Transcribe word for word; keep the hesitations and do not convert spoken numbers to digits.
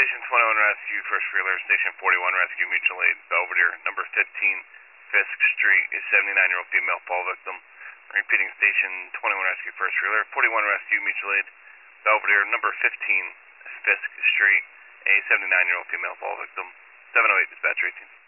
Station twenty-one Rescue, First Wheeler, Station forty-one Rescue, Mutual Aid, Belvedere, number fifteen, Fisk Street, a seventy-nine-year-old female fall victim. Repeating, Station twenty-one Rescue, First Wheeler, forty-one Rescue, Mutual Aid, Belvedere, number fifteen, Fisk Street, a seventy-nine-year-old female fall victim. seven oh eight, dispatcher eighteen.